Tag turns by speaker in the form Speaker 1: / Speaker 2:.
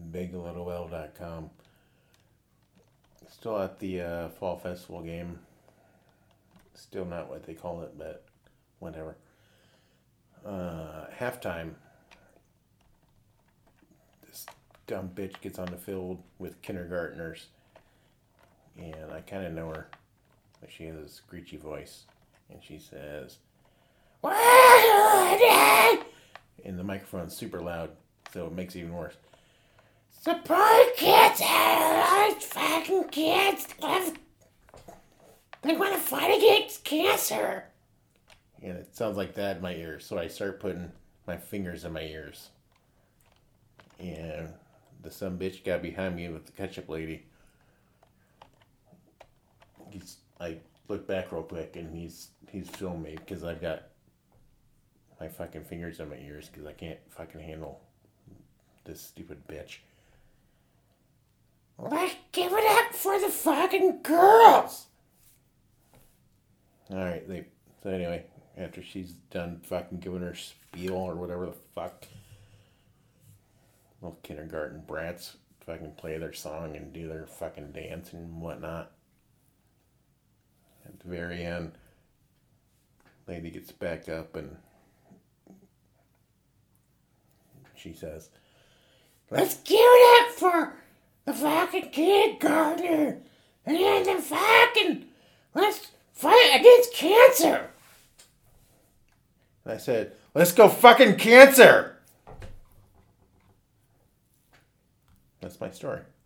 Speaker 1: BigLittleL.com. Still at the Fall Festival game. Still not what they call it, but whatever. Halftime. This dumb bitch gets on the field with kindergartners. And I kind of know her. But she has a screechy voice. And she says, and the microphone's super loud, so it makes it even worse. Support kids! Fucking kids! They want to fight against cancer! And it sounds like that in my ears, so I start putting my fingers in my ears. And the some bitch got behind me with the ketchup lady. I look back real quick, and he's filming me because I've got my fucking fingers in my ears because I can't fucking handle this stupid bitch. Let's give it up for the fucking girls! Alright, so anyway, after she's done fucking giving her spiel or whatever the fuck, little kindergarten brats fucking play their song and do their fucking dance and whatnot. At the very end, lady gets back up and she says, let's give it up for the fucking kindergartner and the fucking, let's fight against cancer. And I said, let's go fucking cancer. That's my story.